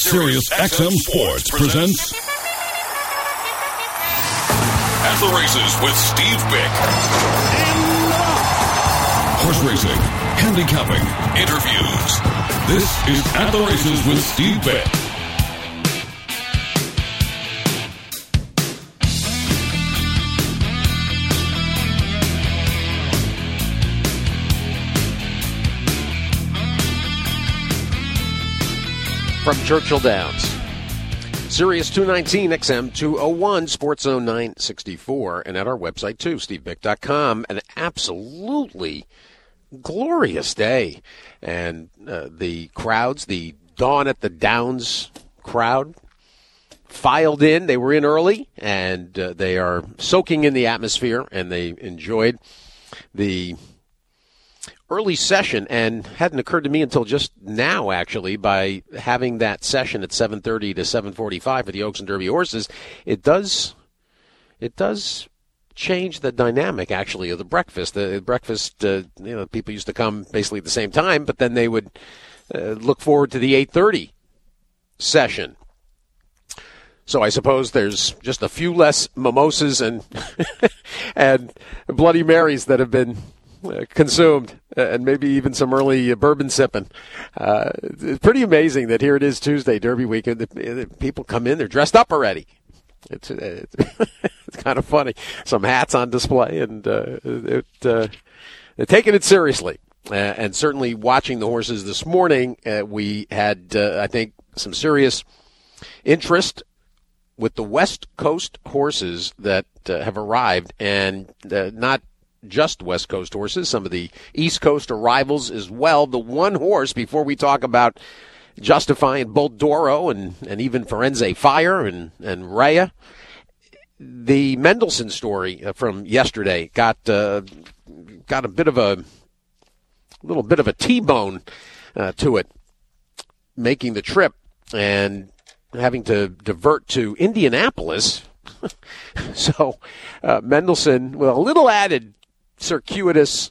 Sirius XM Sports presents At the Races with Steve Bick. Horse racing, handicapping, interviews. This is At the Races with Steve Bick. From Churchill Downs, Sirius 219 XM 201, Sports Zone 964, and at our website too, stevebick.com. An absolutely glorious day, and the crowds, the Dawn at the Downs crowd, filed in. They were in early, and they are soaking in the atmosphere, and they enjoyed the early session, and hadn't occurred to me until just now, actually, by having that session at 7:30 to 7:45 for the Oaks and Derby horses. It does change the dynamic, actually, of the breakfast. The breakfast, people used to come basically at the same time, but then they would look forward to the 8:30 session. So I suppose there's just a few less mimosas and and Bloody Marys that have been consumed, and maybe even some early bourbon sipping. It's pretty amazing that here it is Tuesday, Derby weekend. The people come in, they're dressed up already. It's kind of funny. Some hats on display, and they're taking it seriously. And certainly watching the horses this morning, we had, I think, some serious interest with the West Coast horses that have arrived, and not just West Coast horses, some of the East Coast arrivals as well. The one horse, before we talk about Justify and Bolt Doro and even Firenze Fire and Rhea, the Mendelssohn story from yesterday got a little bit of a T-bone to it, making the trip and having to divert to Indianapolis. So Mendelssohn, well, a little added circuitous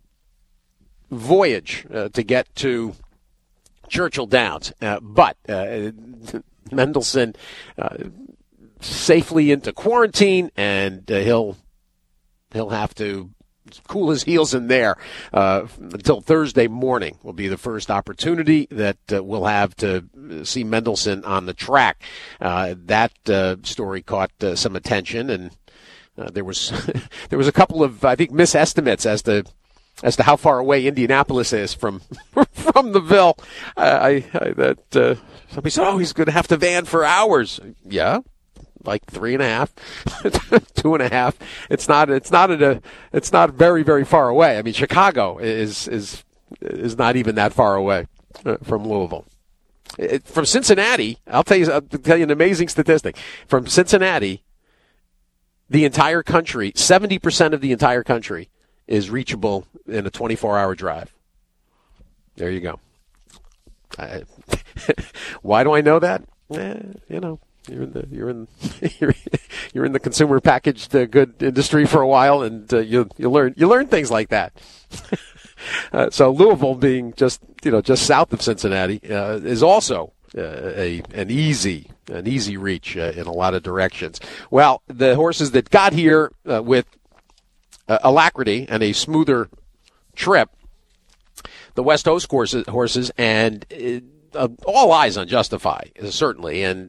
voyage to get to Churchill Downs, but Mendelssohn safely into quarantine, and he'll have to cool his heels in there until Thursday morning. Will be the first opportunity that we'll have to see Mendelssohn on the track. That story caught some attention, and there was a couple of, I think, misestimates as to how far away Indianapolis is from the Ville. Somebody said, "Oh, he's going to have to van for hours." Yeah, like 3.5, 2.5. It's not very, very far away. I mean, Chicago is not even that far away from Louisville. From Cincinnati, I'll tell you an amazing statistic. From Cincinnati, the entire country, 70% of the entire country is reachable in a 24-hour drive. There you go. Why do I know that? You're in the consumer packaged good industry for a while, and you learn things like that. So Louisville, being just south of Cincinnati, is also an easy reach in a lot of directions. Well, the horses that got here with alacrity and a smoother trip, the West Coast horses, and all eyes on Justify, certainly, and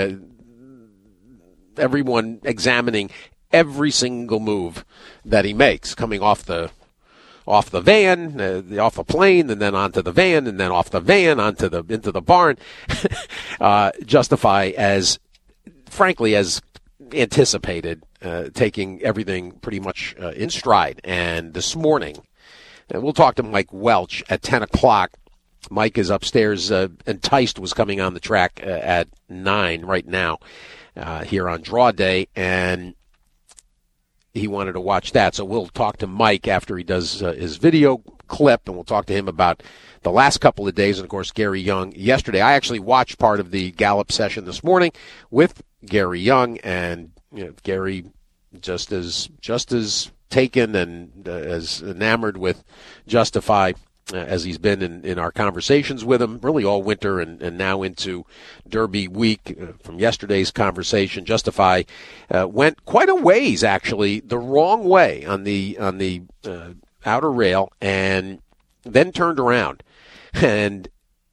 everyone examining every single move that he makes, coming off the van, off the plane, and then onto the van, and then off the van into the barn. Justify, as frankly as anticipated, taking everything pretty much in stride. And this morning, we'll talk to Mike Welch at 10 o'clock. Mike is upstairs. Enticed was coming on the track at 9 right now here on Draw Day, and he wanted to watch that. So we'll talk to Mike after he does his video clip, and we'll talk to him about the last couple of days, and, of course, Gary Young yesterday. I actually watched part of the Gallup session this morning with Gary Young, and Gary just as taken and as enamored with Justify as he's been in our conversations with him, really all winter and now into Derby week. From yesterday's conversation, Justify went quite a ways, actually, the wrong way on the outer rail, and then turned around and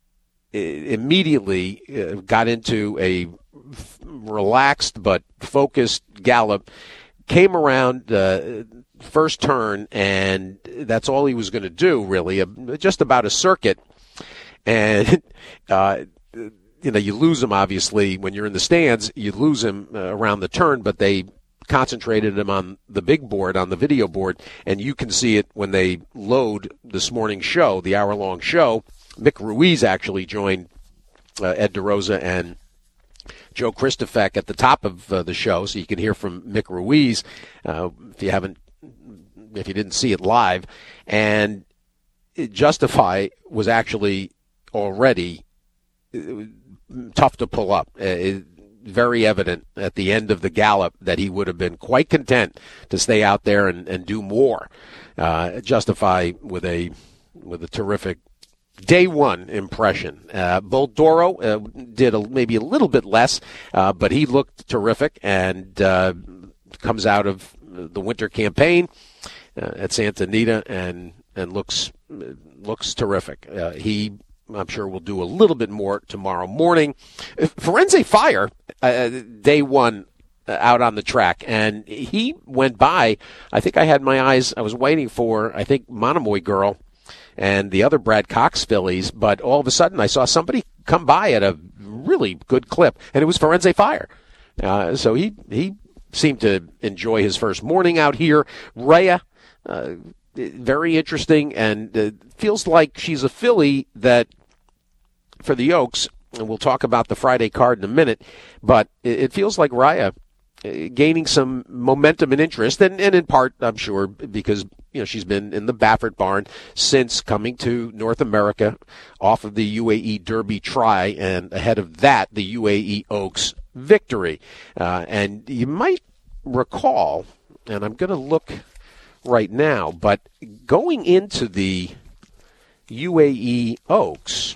immediately got into a relaxed but focused gallop, came around first turn, and that's all he was going to do, really, just about a circuit. And you lose him, obviously, when you're in the stands. You lose him around the turn, but they concentrated him on the big board, on the video board, and you can see it when they load this morning's show, the hour-long show. Mick Ruiz actually joined Ed DeRosa and Joe Christofek at the top of the show, so you can hear from Mick Ruiz if you didn't see it live. And Justify was actually already tough to pull up. Very evident at the end of the gallop that he would have been quite content to stay out there and do more. Justify with a terrific day one impression. Boldoro did maybe a little bit less, but he looked terrific and comes out of the winter campaign at Santa Anita and looks terrific. I'm sure will do a little bit more tomorrow morning. Firenze Fire, day one out on the track, and he went by. I think I was waiting for, Monomoy Girl and the other Brad Cox fillies, but all of a sudden I saw somebody come by at a really good clip, and it was Firenze Fire. So he seemed to enjoy his first morning out here. Rhea, very interesting, and feels like she's a filly that, for the Oaks, and we'll talk about the Friday card in a minute, but it feels like Rhea gaining some momentum and interest, and in part, I'm sure, because she's been in the Baffert barn since coming to North America off of the UAE Derby try, and ahead of that, the UAE Oaks victory. And you might recall, and I'm going to look right now, but going into the UAE Oaks,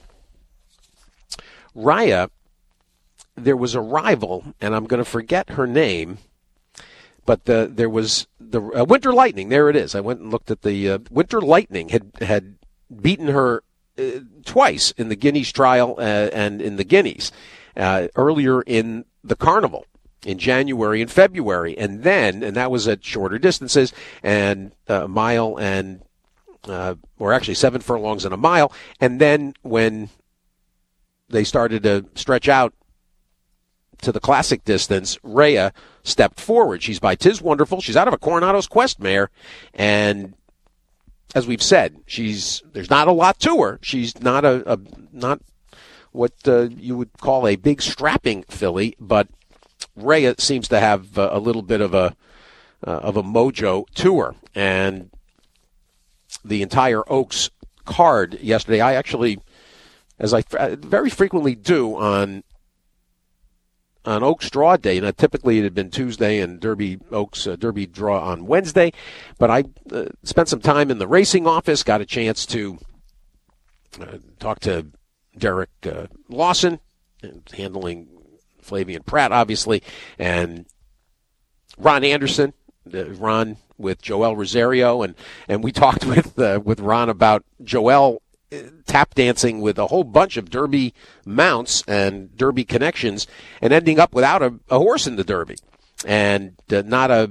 Rhea, there was a rival, and I'm going to forget her name, but there was the Winter Lightning. There it is. I went and looked at the Winter Lightning had beaten her twice in the Guineas trial and in the Guineas earlier in the Carnival in January and February, and that was at shorter distances and a mile and or actually 7 furlongs and a mile, and then when they started to stretch out to the classic distance, Rhea stepped forward. She's by Tis Wonderful. She's out of a Coronado's Quest mare, and as we've said, there's not a lot to her. She's not not what you would call a big strapping filly, but Rhea seems to have a little bit of a mojo to her. And the entire Oaks card yesterday, I actually, as I very frequently do on Oaks Draw Day, and typically it had been Tuesday and Derby Draw on Wednesday, but I spent some time in the racing office, got a chance to talk to Derek Lawson, handling Flavian Pratt, obviously, and Ron Anderson, Ron with Joel Rosario, and we talked with Ron about Joel tap dancing with a whole bunch of Derby mounts and Derby connections and ending up without a horse in the Derby, and not a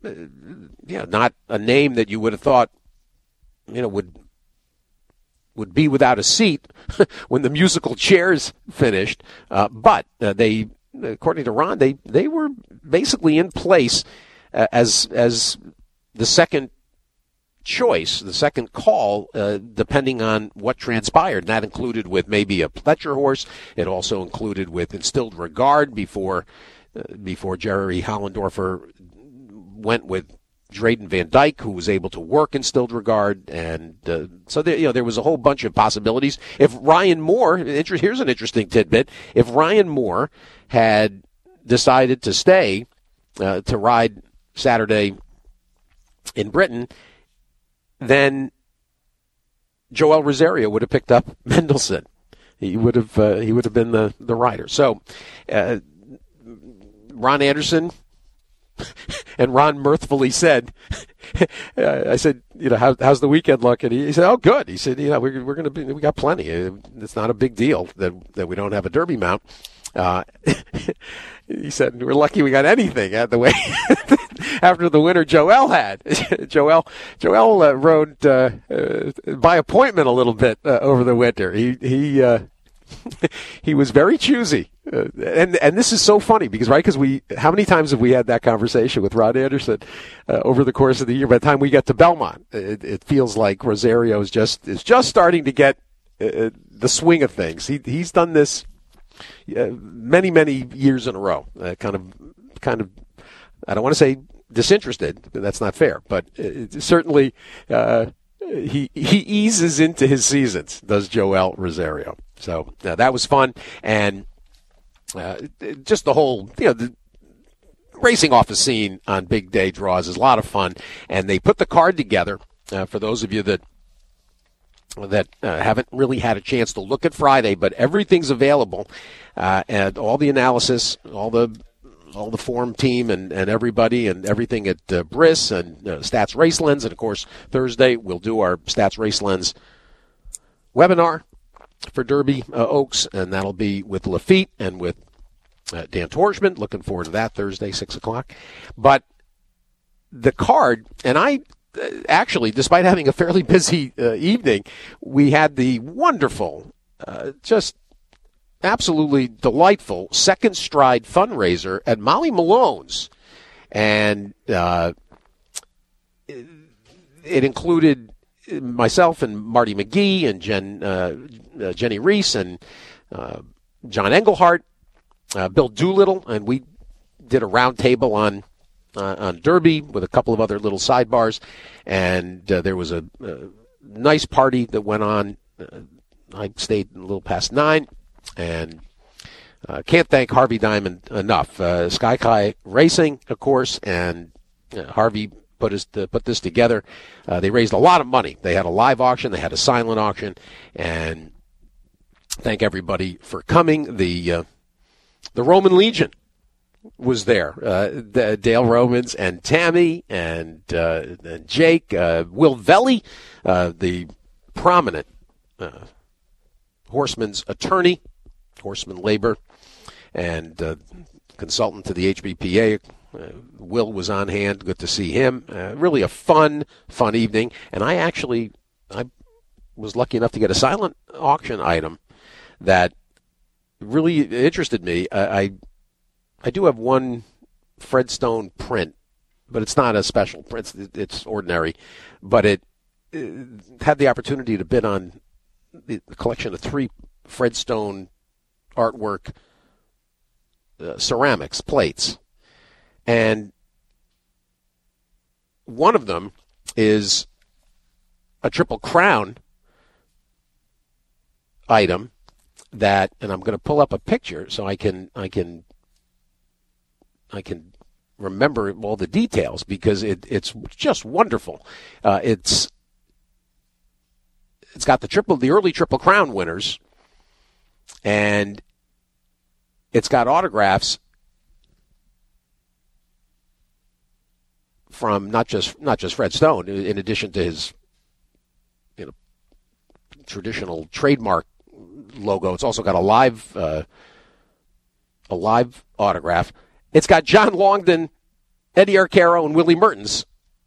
name that you would have thought would be without a seat when the musical chairs finished, but they, according to Ron, they were basically in place as the second choice, the second call, depending on what transpired. And that included with maybe a Pletcher horse. It also included with Instilled Regard before Jerry Hollendorfer went with Drayden Van Dyke, who was able to work Instilled Regard. And so there was a whole bunch of possibilities. If Ryan Moore, here's an interesting tidbit, if Ryan Moore had decided to stay to ride Saturday in Britain, then Joel Rosario would have picked up Mendelssohn. He would have been the rider. So Ron Anderson, and Ron mirthfully said, I said, how's the weekend looking? He said, oh, good. He said, we're going to be, we got plenty. It's not a big deal that we don't have a Derby mount. He said, we're lucky we got anything the way after the winter Joel had. Joel rode by appointment a little bit over the winter. He was very choosy. And this is so funny because how many times have we had that conversation with Ron Anderson over the course of the year? By the time we get to Belmont, it feels like Rosario is just starting to get the swing of things. He's done this many years in a row. Kind of. I don't want to say disinterested. That's not fair, but certainly he eases into his seasons. Does Joel Rosario? So that was fun, and just the whole, the racing off the scene on big day draws is a lot of fun. And they put the card together for those of you that haven't really had a chance to look at Friday, but everything's available, and all the analysis, all the form team and everybody and everything at Briss and Stats Race Lens, and of course Thursday we'll do our Stats Race Lens webinar for Derby Oaks, and that'll be with Lafitte and with Dan Torchman. Looking forward to that Thursday, 6 o'clock. But the card, and I actually, despite having a fairly busy evening, we had the wonderful, just absolutely delightful Second Stride fundraiser at Molly Malone's. And it included myself and Marty McGee and Jenny Reese and John Englehart, Bill Doolittle, and we did a round table on Derby with a couple of other little sidebars, and there was a nice party that went on. I stayed a little past 9, and can't thank Harvey Diamond enough. Sky Kai Racing, of course, and Harvey put this together. They raised a lot of money. They had a live auction, they had a silent auction, and thank everybody for coming. The Roman Legion was there. Dale Romans and Tammy and Jake, Will Velli, the prominent horseman's attorney, horseman labor, and consultant to the HBPA. Will was on hand. Good to see him. Really a fun evening. And I was lucky enough to get a silent auction item that really interested me. I do have one Fred Stone print, but it's not a special print. It's ordinary. But it had the opportunity to bid on the collection of 3 Fred Stone artwork ceramics, plates. And one of them is a Triple Crown item that, and I'm going to pull up a picture so I can remember all the details because it's just wonderful. It's got the early Triple Crown winners, and it's got autographs from not just Fred Stone, in addition to his traditional trademark logo. It's also got a live autograph. It's got John Longden, Eddie Arcaro, and Willie Mertens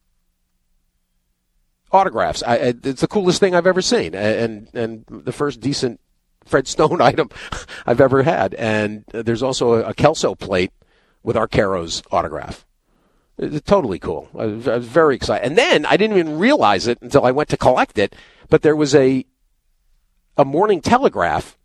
autographs. It's the coolest thing I've ever seen, and the first decent Fred Stone item I've ever had. And there's also a Kelso plate with Arcaro's autograph. It's totally cool. I was very excited. And then I didn't even realize it until I went to collect it, but there was a Morning Telegraph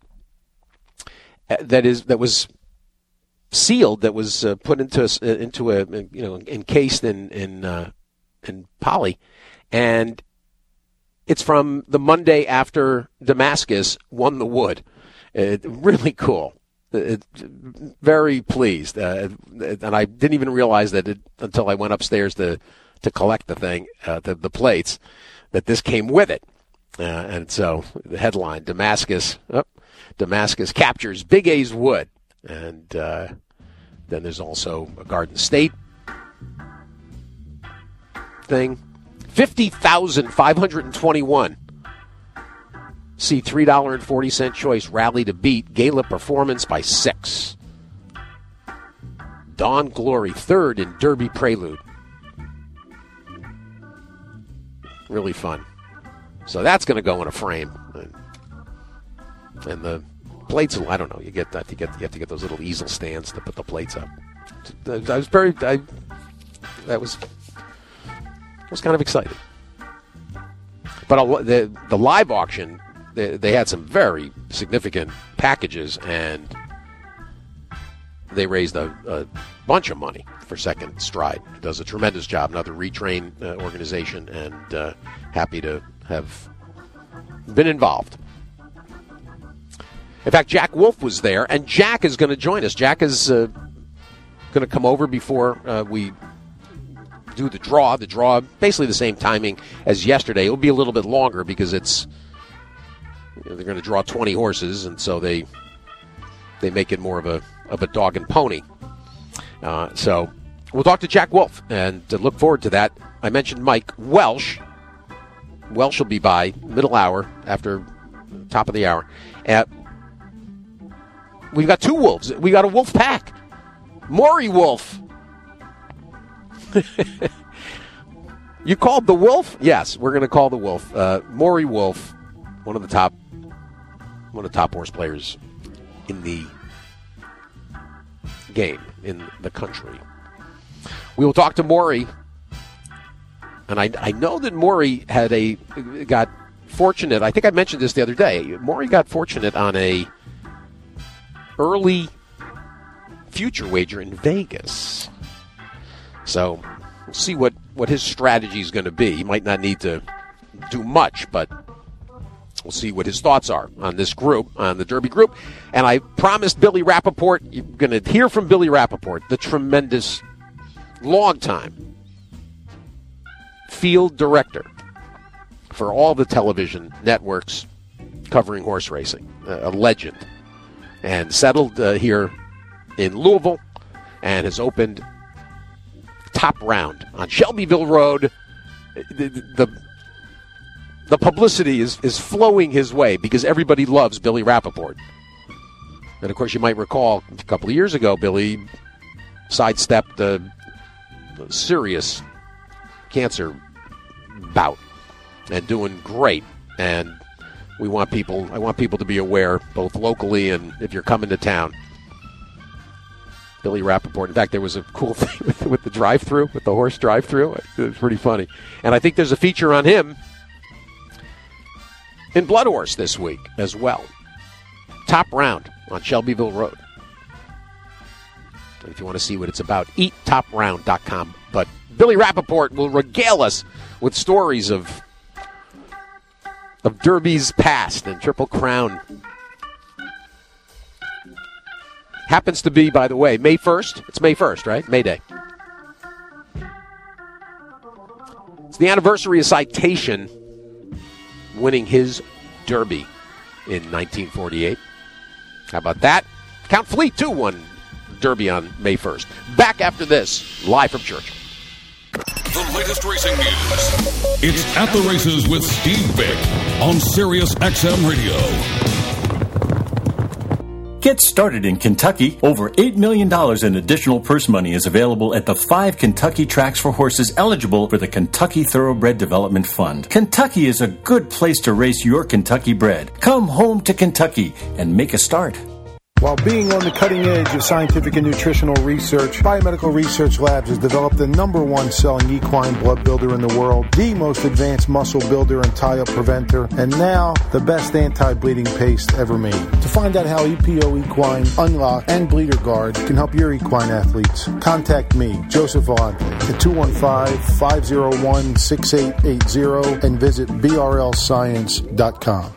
that was sealed, that was put into a encased in poly, and it's from the Monday after Damascus won the Wood. Really cool. Very pleased, and I didn't even realize that until I went upstairs to collect the thing, the plates, that this came with it. And so the headline, Damascus captures Big A's Wood. And then there's also a Garden State thing. 50,521 see $3.40 choice rally to beat Gala Performance by 6. Dawn Glory third in Derby Prelude. Really fun. So that's going to go in a frame, and the plates. I don't know. You have to get those little easel stands to put the plates up. I was kind of excited. But the live auction, they had some very significant packages, and they raised a bunch of money for Second Stride. It does a tremendous job. Another retrain organization, and happy to have been involved. In fact, Jack Wolf was there, and Jack is going to join us. Jack is going to come over before we do the draw. The draw, basically the same timing as yesterday. It'll be a little bit longer because they're going to draw 20 horses, and so they make it more of a dog and pony. So we'll talk to Jack Wolf, and look forward to that. I mentioned Mike Welsh. Welsh will be by middle hour after top of the hour. We've got two wolves. We got a wolf pack. Maury Wolf. You called the wolf? Yes, we're going to call the wolf. Maury Wolf, one of the top horse players in the game, in the country. We will talk to Maury. And I know that Maury got fortunate. I think I mentioned this the other day. Maury got fortunate on a early future wager in Vegas. So we'll see what his strategy is going to be. He might not need to do much, but we'll see what his thoughts are on this group, on the Derby group. And I promised Billy Rappaport, you're going to hear from Billy Rappaport, the tremendous, long-time field director for all the television networks covering horse racing, a legend, and settled here in Louisville and has opened Top Round on Shelbyville Road. The publicity is flowing his way because everybody loves Billy Rappaport. And, of course, you might recall a couple of years ago, Billy sidestepped a serious cancer bout and doing great. And I want people to be aware, both locally and if you're coming to town. Billy Rappaport. In fact, there was a cool thing with the drive-through, with the horse drive-through. It was pretty funny. And I think there's a feature on him in Blood Horse this week as well. Top Round on Shelbyville Road. And if you want to see what it's about, eattopround.com. But Billy Rappaport will regale us with stories of Derby's past and Triple Crown. Happens to be, by the way, May 1st. It's May 1st, right? May Day. It's the anniversary of Citation winning his Derby in 1948. How about that? Count Fleet, too, won Derby on May 1st. Back after this, live from Churchill. The latest racing news. It's At the Races with Steve Vick on Sirius XM Radio. Get started in Kentucky. Over $8 million in additional purse money is available at the 5 Kentucky tracks for horses eligible for the Kentucky Thoroughbred Development Fund. Kentucky is a good place to race your Kentucky bred. Come home to Kentucky and make a start. While being on the cutting edge of scientific and nutritional research, Biomedical Research Labs has developed the #1 selling equine blood builder in the world, the most advanced muscle builder and tie-up preventer, and now the best anti-bleeding paste ever made. To find out how EPO Equine, Unlock, and Bleeder Guard can help your equine athletes, contact me, Joseph Vellante, at 215-501-6880 and visit brlscience.com.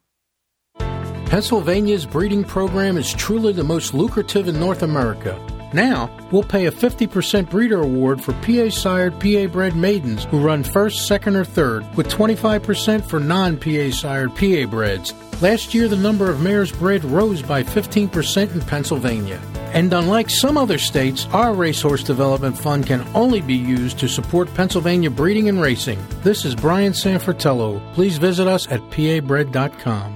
Pennsylvania's breeding program is truly the most lucrative in North America. Now, we'll pay a 50% breeder award for PA-sired, PA-bred maidens who run first, second, or third, with 25% for non-PA-sired PA-breds. Last year, the number of mares bred rose by 15% in Pennsylvania. And unlike some other states, our Racehorse Development Fund can only be used to support Pennsylvania breeding and racing. This is Brian Sanfratello. Please visit us at pabred.com.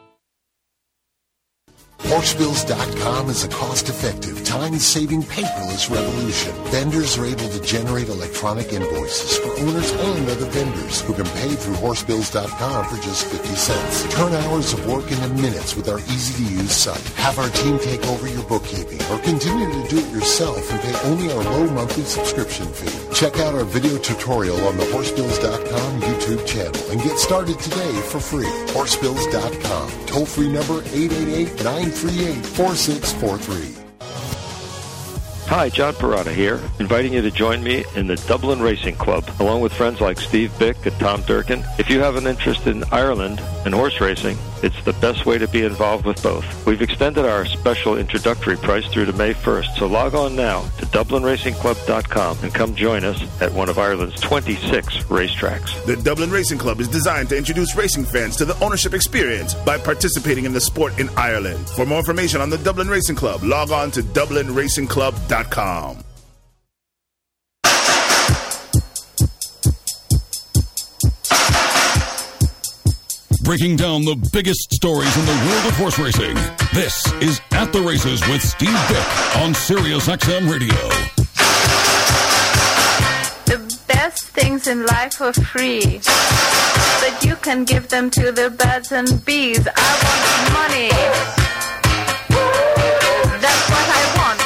Horsebills.com is a cost-effective, time-saving, paperless revolution. Vendors are able to generate electronic invoices for owners and other vendors who can pay through Horsebills.com for just 50 cents. Turn hours of work into minutes with our easy-to-use site. Have our team take over your bookkeeping or continue to do it yourself and pay only our low monthly subscription fee. Check out our video tutorial on the Horsebills.com YouTube channel and get started today for free. Horsebills.com. Toll-free number 888-938-4643. Hi, John Parada here, inviting you to join me in the Dublin Racing Club, along with friends like Steve Bick and Tom Durkin. If you have an interest in Ireland and horse racing, it's the best way to be involved with both. We've extended our special introductory price through to May 1st, so log on now to DublinRacingClub.com and come join us at one of Ireland's 26 racetracks. The Dublin Racing Club is designed to introduce racing fans to the ownership experience by participating in the sport in Ireland. For more information on the Dublin Racing Club, log on to DublinRacingClub.com. Breaking down the biggest stories in the world of horse racing. This is At the Races with Steve Bick on Sirius XM Radio. The best things in life are free, but you can give them to the birds and bees. I want money. That's what I want.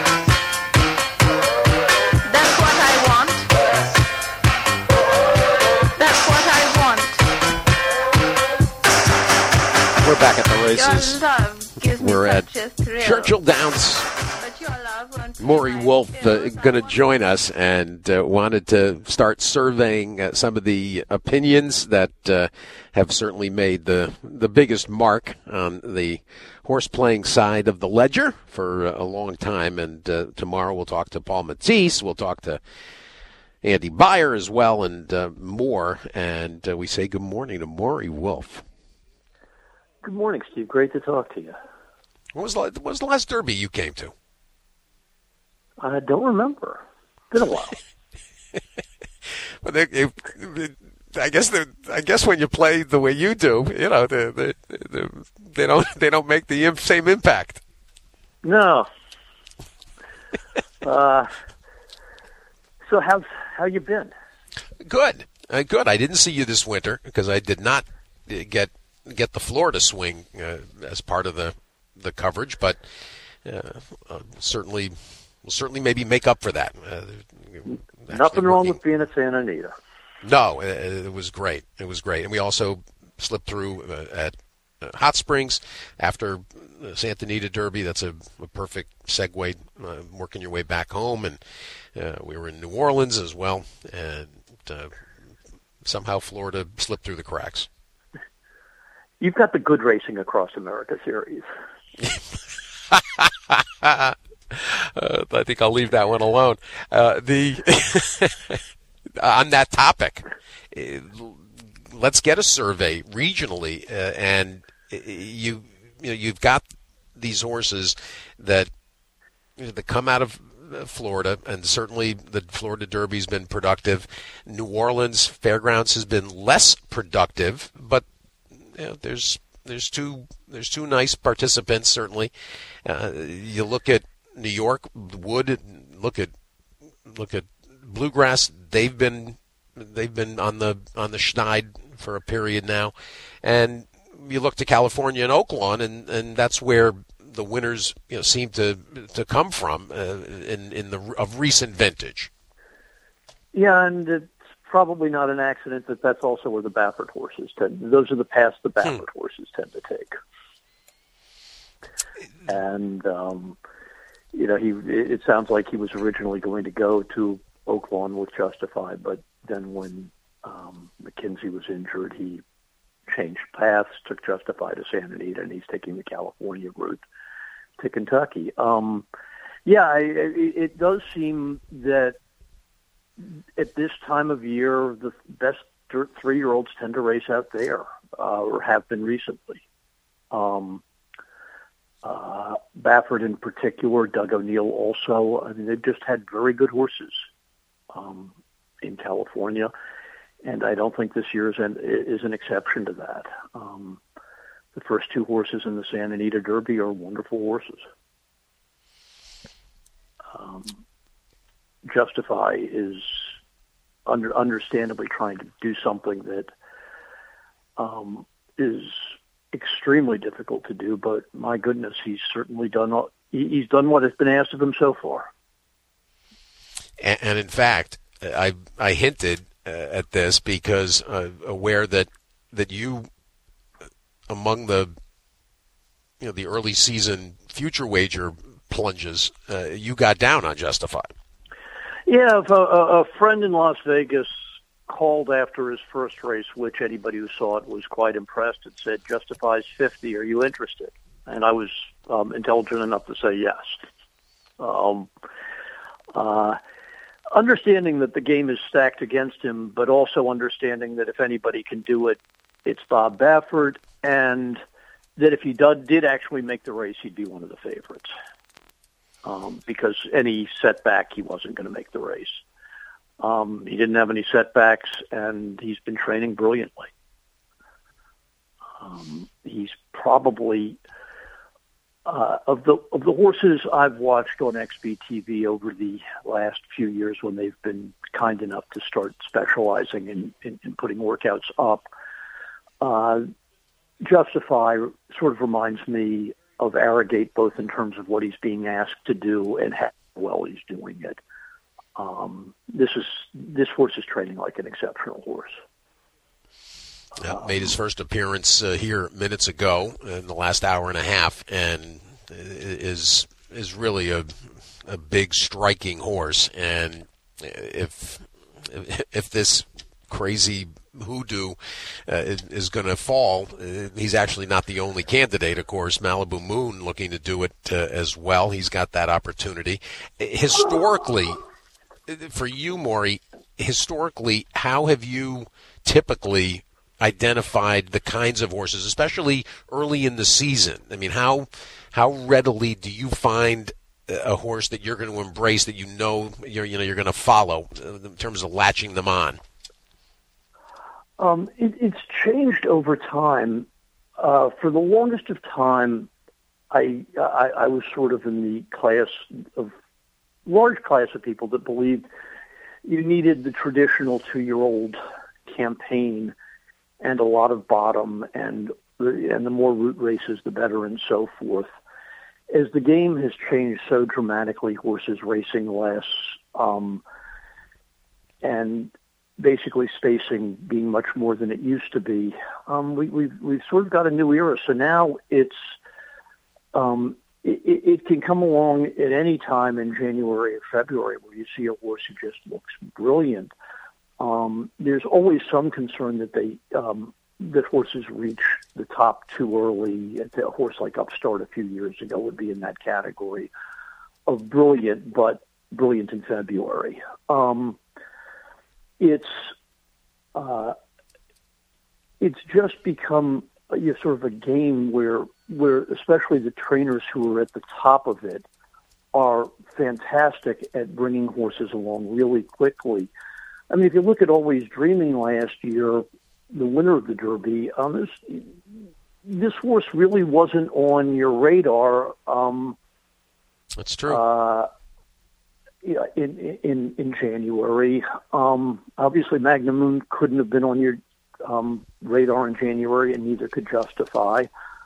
That's what I want. That's what I want. We're back at the races. Your love gives me We're at such a thrill. Churchill Downs. But your love won't Maury be my Wolf fill. going to join us and wanted to start surveying some of the opinions that have certainly made the biggest mark on the horse playing side of the ledger for a long time. And tomorrow we'll talk to Paul Matisse. We'll talk to Andy Beyer as well and more. And we say good morning to Maury Wolf. Good morning, Steve. Great to talk to you. What was the last Derby you came to? I don't remember. Been a while. Well, I guess when you play the way you do, you know, they don't make the same impact. No. So how you been? Good. Good. I didn't see you this winter because I did not get the Florida swing as part of the coverage, but certainly maybe make up for that. Nothing wrong with being at Santa Anita. No, it was great. It was great, and we also slipped through at Hot Springs after Santa Anita Derby. That's a perfect segue, working your way back home, and we were in New Orleans as well, and somehow Florida slipped through the cracks. You've got the Good Racing Across America series. I think I'll leave that one alone. On that topic, let's get a survey regionally, and you've got these horses that come out of Florida, and certainly the Florida Derby's been productive. New Orleans Fairgrounds has been less productive, but there's two nice participants certainly. You look at New York Wood, look at Bluegrass. They've been on the Schneid for a period now, and you look to California and Oaklawn, and that's where the winners seem to come from of recent vintage. Yeah, and it's probably not an accident that that's also where the Baffert horses tend. Those are the paths the Baffert horses tend to take. And it sounds like he was originally going to go to Oaklawn with Justified, but then when McKenzie was injured, he changed paths, took Justified to Santa Anita, and he's taking the California route to Kentucky. Yeah, it does seem that at this time of year, the best 3-year-olds tend to race out there, or have been recently. Baffert in particular, Doug O'Neill also. I mean, they've just had very good horses in California, and I don't think this year is an exception to that. The first 2 horses in the Santa Anita Derby are wonderful horses. Justify is understandably trying to do something that is extremely difficult to do, but my goodness, he's certainly done what has been asked of him so far. And in fact, I hinted at this because aware that you, among the early season future wager plunges, you got down on Justify. Yeah, a friend in Las Vegas called after his first race, which anybody who saw it was quite impressed, and said, "Justify's 50. Are you interested?" And I was intelligent enough to say yes. Understanding that the game is stacked against him, but also understanding that if anybody can do it, it's Bob Baffert, and that if he did actually make the race, he'd be one of the favorites. Because any setback, he wasn't going to make the race. He didn't have any setbacks, and he's been training brilliantly. He's probably of the horses I've watched on XBTV over the last few years when they've been kind enough to start specializing in putting workouts up. Justify sort of reminds me of Arrogate, both in terms of what he's being asked to do and how well he's doing it. This horse is training like an exceptional horse. Made his first appearance here minutes ago in the last hour and a half, and is really a big striking horse. And if this crazy hoodoo is going to fall, he's actually not the only candidate. Of course, Malibu Moon looking to do it as well. He's got that opportunity. Historically, for you, Maury, how have you typically identified the kinds of horses, especially early in the season? I mean, how readily do you find a horse that you're going to embrace, that you're going to follow in terms of latching them on? It's changed over time. For the longest of time, I was sort of in the large class of people that believed you needed the traditional 2-year-old campaign and a lot of bottom, and the more route races, the better, and so forth. As the game has changed so dramatically, horses racing less, and basically spacing being much more than it used to be, we've sort of got a new era. So now it can come along at any time in January or February where you see a horse who just looks brilliant. There's always some concern that that horses reach the top too early. A horse like Upstart a few years ago would be in that category of brilliant, but brilliant in February. It's just become sort of a game where especially the trainers who are at the top of it are fantastic at bringing horses along really quickly. I mean, if you look at Always Dreaming last year, the winner of the Derby, this horse really wasn't on your radar. That's true. In January, obviously Magnum Moon couldn't have been on your radar in January, and neither could Justify.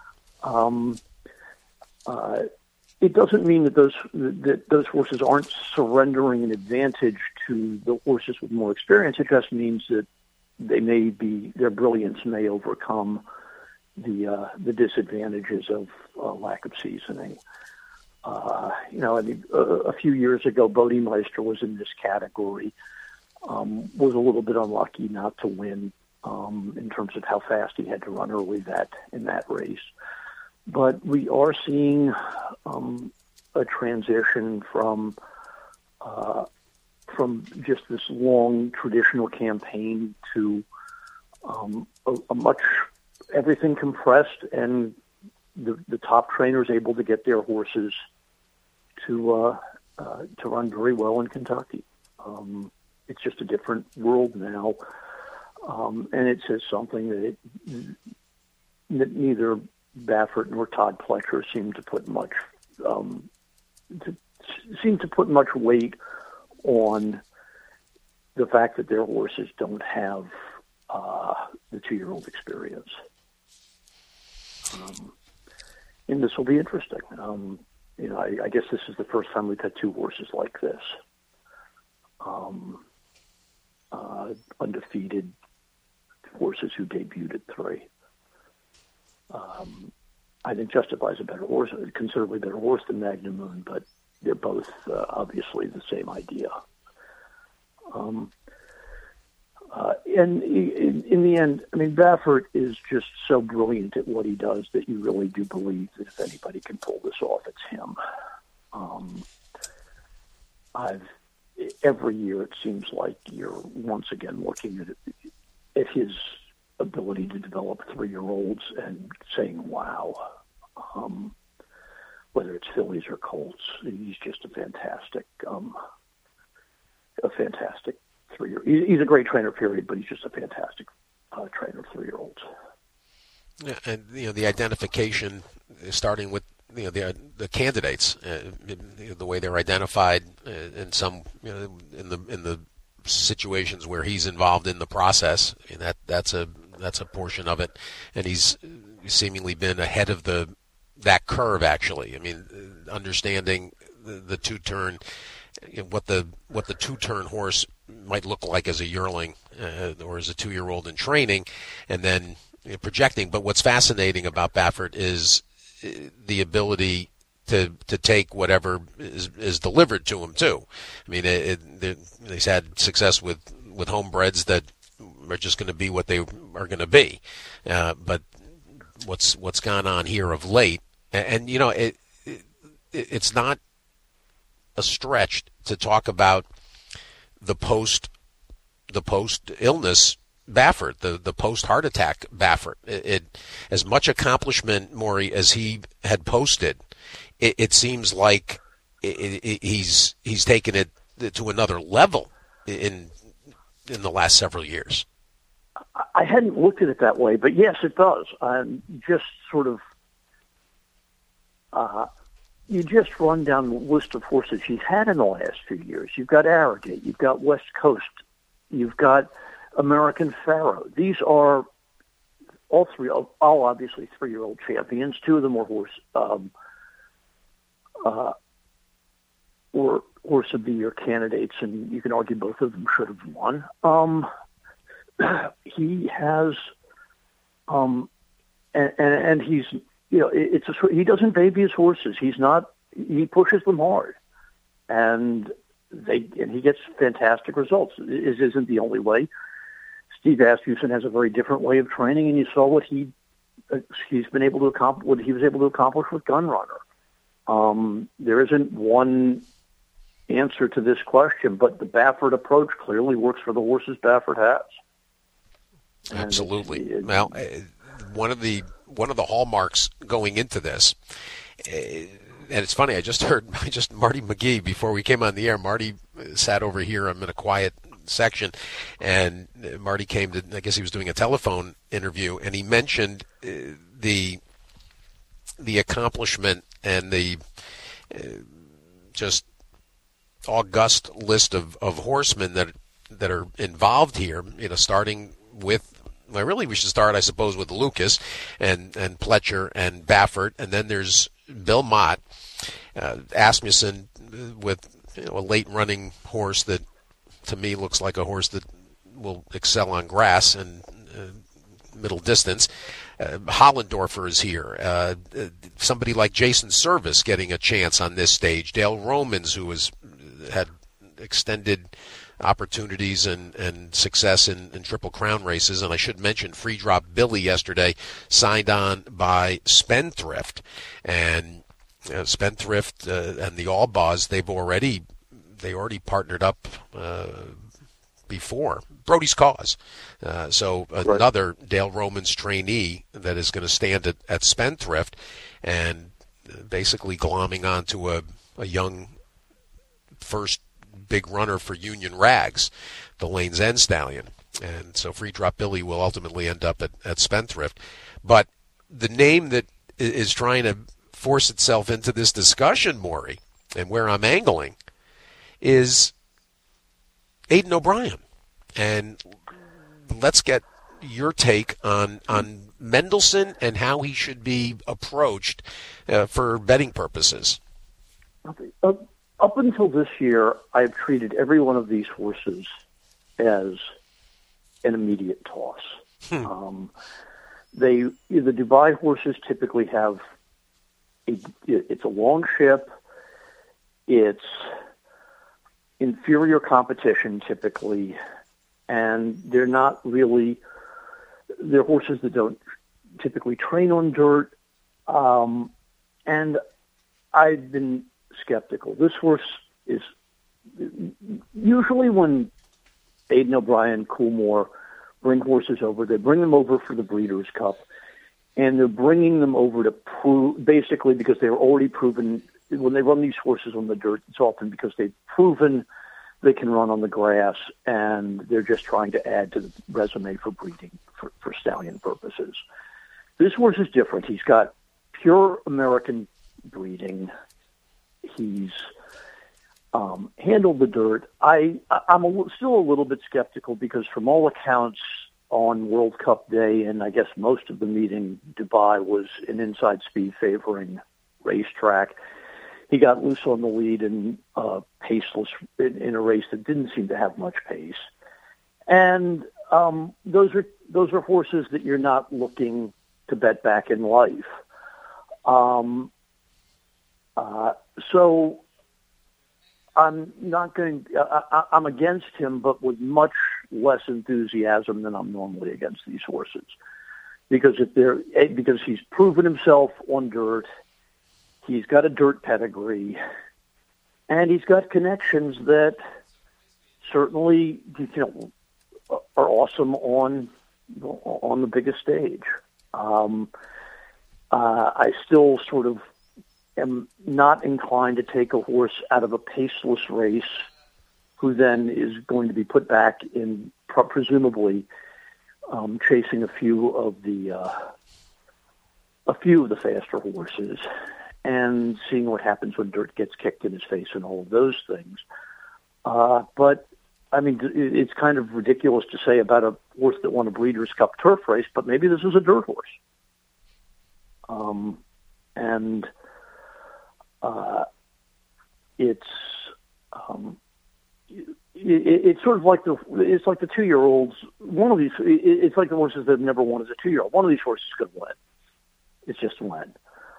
It doesn't mean that those horses aren't surrendering an advantage to the horses with more experience. It just means that their brilliance may overcome the disadvantages of lack of seasoning. A few years ago, Bodemeister was in this category, was a little bit unlucky not to win in terms of how fast he had to run early in that race. But we are seeing a transition from just this long traditional campaign to a much everything compressed, and the top trainers able to get their horses to run very well in Kentucky. It's just a different world now, and it says something that neither Baffert nor Todd Pletcher seem to put much weight on the fact that their horses don't have the 2-year-old experience. And this will be interesting. I guess this is the first time we've had 2 horses like this. Undefeated horses who debuted at 3. I think Justify's a better horse, a considerably better horse than Magnum Moon, but they're both obviously the same idea. And in the end, I mean, Baffert is just so brilliant at what he does that you really do believe that if anybody can pull this off, it's him. Every year it seems like you're once again looking at his ability to develop 3-year-olds and saying, wow. Whether it's fillies or colts, he's just a fantastic 3-year. He's a great trainer, period, but he's just a fantastic trainer of 3-year-olds. Yeah, and the identification, starting with the candidates, the way they're identified in some in the situations where he's involved in the process. I mean, that's a portion of it, and he's seemingly been ahead of that curve. Actually, I mean, understanding the 2-turn, what the 2-turn horse might look like as a yearling or as a 2-year-old in training, and then projecting. But what's fascinating about Baffert is the ability to take whatever is delivered to him too. I mean, he's had success with homebreds that are just going to be what they are going to be. But what's gone on here of late, and it's not a stretch to talk about the post illness Baffert, the post heart attack Baffert. It as much accomplishment, Maury, as he had posted, it seems like he's taken it to another level in the last several years. I hadn't looked at it that way, but yes, it does. Just sort of, you just run down the list of horses he's had in the last few years. You've got Arrogate, you've got West Coast, you've got American Pharaoh. These are all obviously 3-year-old champions. 2 of them were horse of the year candidates, and you can argue both of them should have won. He has, and he's, he doesn't baby his horses. He pushes them hard, and he gets fantastic results. It isn't the only way. Steve Asmussen has a very different way of training, and you saw what he's been able to accomplish, what he was able to accomplish with Gunrunner. There isn't one answer to this question, but the Baffert approach clearly works for the horses Baffert has. Absolutely. Well, one of the hallmarks going into this, and it's funny, I just heard Marty McGee before we came on the air. Marty sat over here. I'm in a quiet section, and Marty came to, I guess he was doing a telephone interview, and he mentioned the accomplishment and the just august list of horsemen that are involved here, starting with, well, really we should start, I suppose, with Lucas and Pletcher and Baffert, and then there's Bill Mott, Asmussen with a late running horse that to me looks like a horse that will excel on grass and middle distance. Hollendorfer is here. Somebody like Jason Service getting a chance on this stage. Dale Romans, who has had extended opportunities and success in Triple Crown races. And I should mention Free Drop Billy yesterday signed on by Spendthrift. And Spendthrift and the Allboz, they already partnered up before. Brody's Cause. So another Dale Romans trainee that is going to stand at Spendthrift and basically glomming onto a young first big runner for Union Rags, the Lane's End Stallion. And so Free Drop Billy will ultimately end up at Spendthrift. But the name that is trying to force itself into this discussion, Maury, and where I'm angling, is Aidan O'Brien. And let's get your take on Mendelssohn and how he should be approached for betting purposes. Up until this year, I've treated every one of these horses as an immediate toss. The Dubai horses typically have it's a long ship. It's inferior competition typically, and they're horses that don't typically train on dirt. And I've been skeptical. This horse is usually when Aidan O'Brien, Coolmore bring horses over, they bring them over for the Breeders' Cup, and they're bringing them over to prove, basically because they're already proven, when they run these horses on the dirt, it's often because they've proven they can run on the grass, and they're just trying to add to the resume for breeding for stallion purposes. This horse is different. He's got pure American breeding. He's handled the dirt. I'm still a little bit skeptical because from all accounts on World Cup Day, and I guess most of the meeting, Dubai was an inside speed favoring racetrack. He got loose on the lead and paceless in a race that didn't seem to have much pace. And those are horses that you're not looking to bet back in life. So I'm not going. I'm against him, but with much less enthusiasm than I'm normally against these horses, because he's proven himself on dirt. He's got a dirt pedigree, and he's got connections that certainly are awesome on the biggest stage. I still sort of am not inclined to take a horse out of a paceless race who then is going to be put back in, presumably, chasing a few of the faster horses and seeing what happens when dirt gets kicked in his face and all of those things. But, I mean, it's kind of ridiculous to say about a horse that won a Breeders' Cup turf race, but maybe this is a dirt horse. It's sort of like the 2-year-olds. One of these, it's like the horses that have never won as a 2-year-old. One of these horses is going to win. It's just when.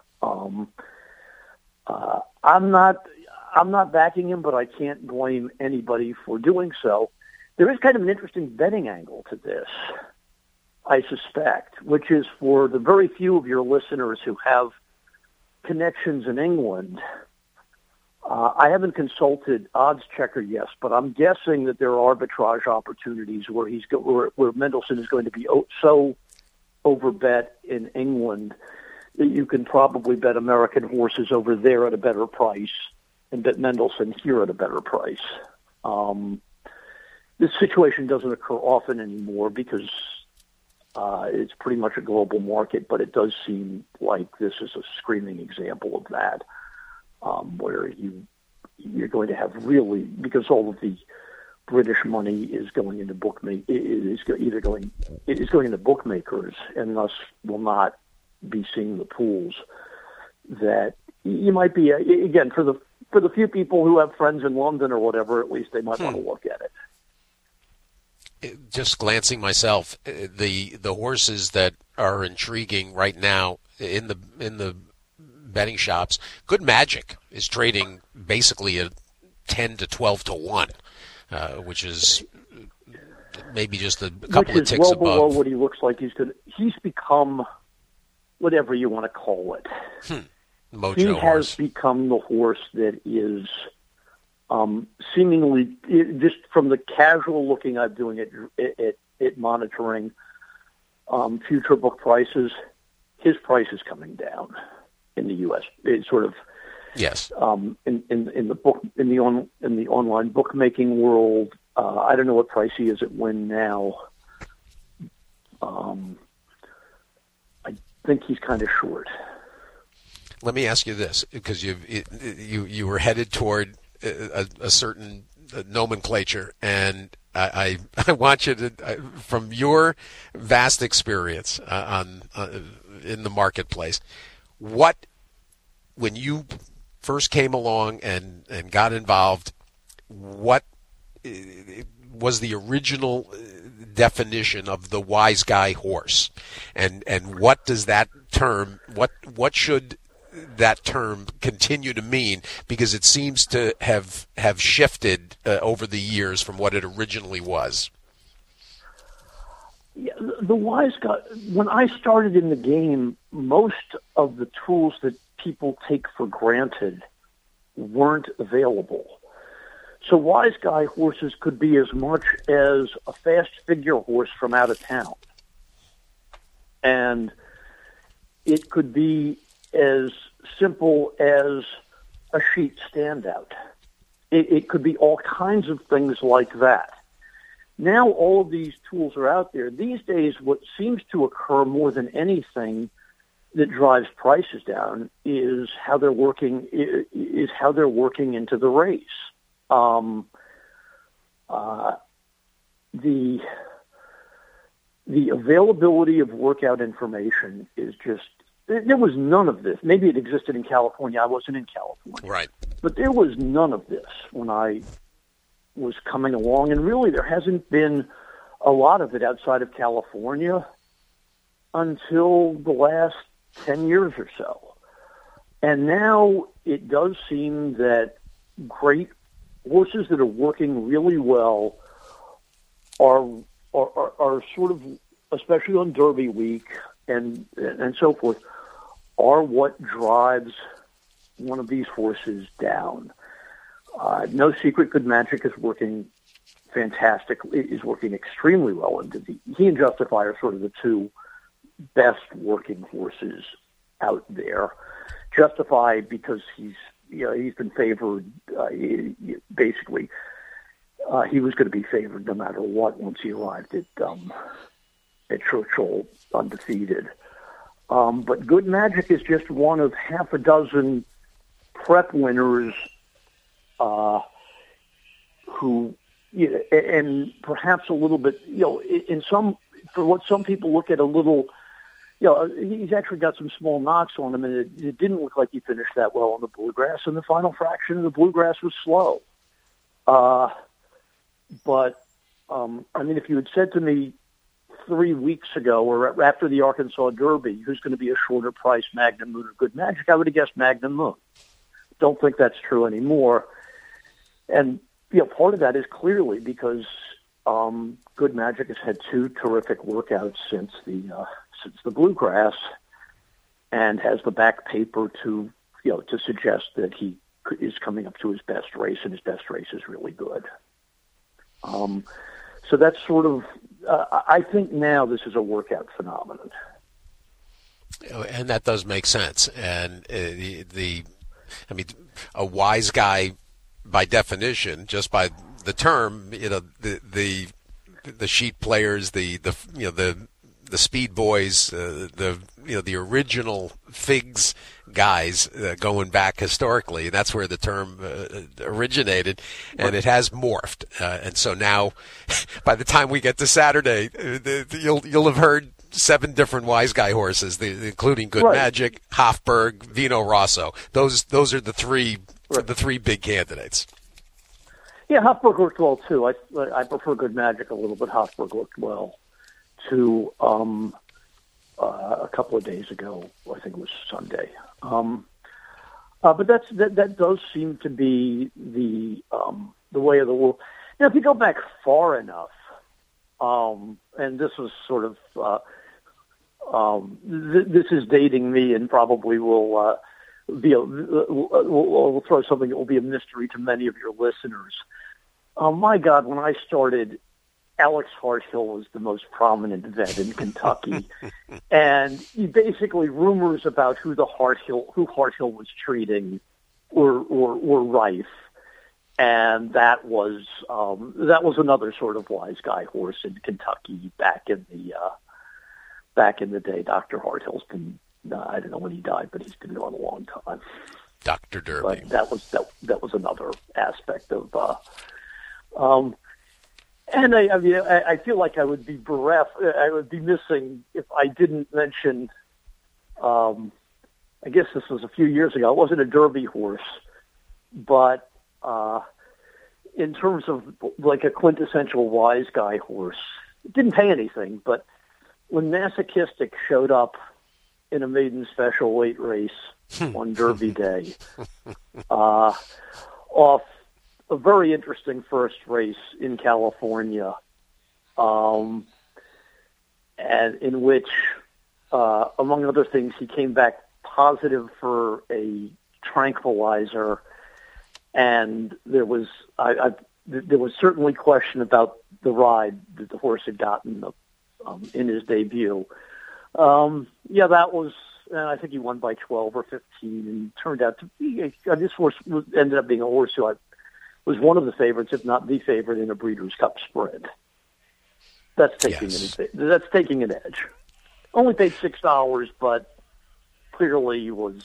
I'm not backing him, but I can't blame anybody for doing so. There is kind of an interesting betting angle to this, I suspect, which is for the very few of your listeners who have connections in England. I haven't consulted Odds Checker yet, but I'm guessing that there are arbitrage opportunities where where Mendelssohn is going to be so overbet in England that you can probably bet American horses over there at a better price and bet Mendelssohn here at a better price. This situation doesn't occur often anymore because it's pretty much a global market, but it does seem like this is a screaming example of that, where you're going to have really, because all of the British money is going into into bookmakers, and thus will not be seeing the pools that you might be, again, for the few people who have friends in London or whatever, at least they might want to look at it. Just glancing myself, the horses that are intriguing right now in the betting shops, Good Magic is trading basically at 10 to 12 to 1, which is maybe just a couple of ticks above. Below what he looks like he's become whatever you want to call it. mojo he has horse. become the horse that is seemingly, just from the casual looking I'm doing at monitoring future book prices, his price is coming down in the U.S. It's sort of yes. In the online bookmaking world. I don't know what price he is at Wynn now. I think he's kind of short. Let me ask you this, because you were headed toward a certain nomenclature, and I want you to, from your vast experience in the marketplace, when you first came along and got involved, what was the original definition of the wise guy horse, and what does that term, what should that term continue to mean, because it seems to have shifted over the years from what it originally was? Yeah, the wise guy, when I started in the game, most of the tools that people take for granted weren't available. So wise guy horses could be as much as a fast figure horse from out of town. And it could be as simple as a sheet standout. It could be all kinds of things like that. Now all of these tools are out there. These days, what seems to occur more than anything that drives prices down is how they're working into the race. The availability of workout information is just, there was none of this. Maybe it existed in California. I wasn't in California. Right. But there was none of this when I was coming along, and really there hasn't been a lot of it outside of California until the last 10 years or so. And now it does seem that great horses that are working really well are sort of, especially on Derby week and so forth, are what drives one of these horses down. No Secret, Good Magic is working fantastically, is working extremely well. And he and Justify are sort of the two best working horses out there. Justify because he's been favored. Basically, he was going to be favored no matter what once he arrived at Churchill undefeated. But Good Magic is just one of half a dozen prep winners who, and perhaps a little bit, for what some people look at a little, he's actually got some small knocks on him, and it didn't look like he finished that well on the Bluegrass, and the final fraction of the Bluegrass was slow. But if you had said to me 3 weeks ago, or after the Arkansas Derby, who's going to be a shorter price, Magnum Moon or Good Magic, I would have guessed Magnum Moon. Don't think that's true anymore. And, part of that is clearly because Good Magic has had two terrific workouts since the Bluegrass, and has the back paper to suggest that he is coming up to his best race, and his best race is really good. So that's sort of, I think now this is a workout phenomenon. And that does make sense. And a wise guy, by definition, just by the term, the sheet players, the speed boys, the original figs guys going back historically. That's where the term originated, and it has morphed. And so now, by the time we get to Saturday, you'll have heard 7 different wise guy horses, including Good Magic, Hofburg, Vino Rosso. Those are the three big candidates. Yeah, Hofburg worked well too. I prefer Good Magic a little bit. Hofburg worked well to a couple of days ago. I think it was Sunday. But that does seem to be the way of the world. Now, if you go back far enough, and this was sort of this is dating me, and probably will we'll throw something that will be a mystery to many of your listeners. My God, when I started, Alex Harthill was the most prominent vet in Kentucky, and basically rumors about who Harthill was treating were rife, and that was another sort of wise guy horse in Kentucky back in the day. Dr. Harthill's been, I don't know when he died, but he's been gone a long time. Dr. Derby. But that was another aspect of. And I feel like I would be bereft. I would be missing if I didn't mention. I guess this was a few years ago. It wasn't a Derby horse, but in terms of like a quintessential wise guy horse, it didn't pay anything. But when Masochistic showed up in a maiden special weight race on Derby Day, off a very interesting first race in California, and in which, among other things, he came back positive for a tranquilizer, and there was certainly question about the ride that the horse had gotten in his debut. That was. I think he won by 12 or 15, and turned out to be this horse ended up being a horse who was one of the favorites, if not the favorite, in a Breeders' Cup Sprint. That's taking an edge. Only paid $6, but clearly was,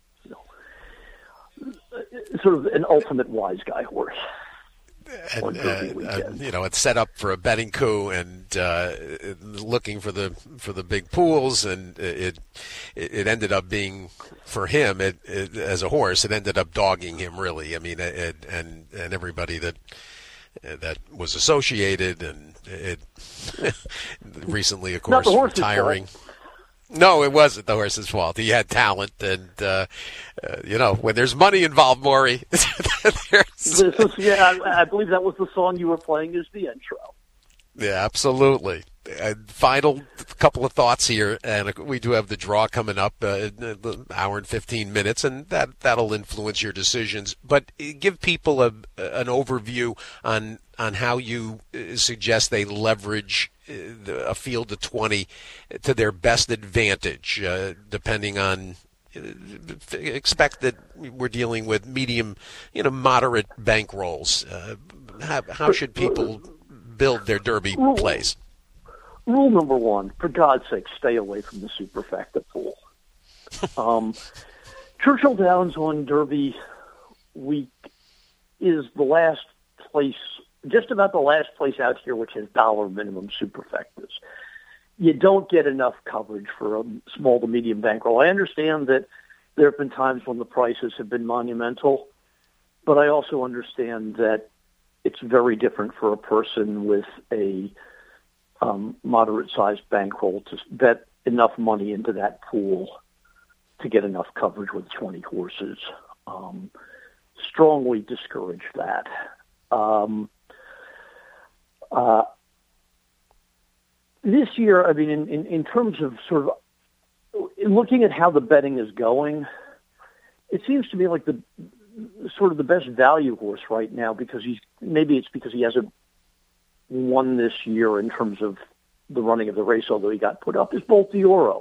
sort of an ultimate wise guy horse. And it's set up for a betting coup and looking for the big pools, and it ended up being, for him, as a horse, it ended up dogging him, really. I mean, and everybody that was associated, and it recently, of course, retiring. No, it wasn't the horse's fault. He had talent, and when there's money involved, Maury. I believe that was the song you were playing as the intro. Yeah, absolutely. Final couple of thoughts here, and we do have the draw coming up in an hour and 15 minutes, and that'll influence your decisions. But give people an overview on how you suggest they leverage a field of 20 to their best advantage, depending on. Expect that we're dealing with medium, moderate bankrolls. How should people build their Derby plays? Rule number one, for God's sake, stay away from the superfecta pool. Churchill Downs on Derby week is the last place, just about the last place out here which has dollar minimum superfectas. You don't get enough coverage for a small to medium bankroll. I understand that there have been times when the prices have been monumental, but I also understand that it's very different for a person with a moderate-sized bankroll to bet enough money into that pool to get enough coverage with 20 horses. Strongly discourage that. This year, I mean, in terms of sort of looking at how the betting is going, it seems to me like the sort of the best value horse right now, because it's because he hasn't won this year in terms of the running of the race, although he got put up, is Bolt d'Oro.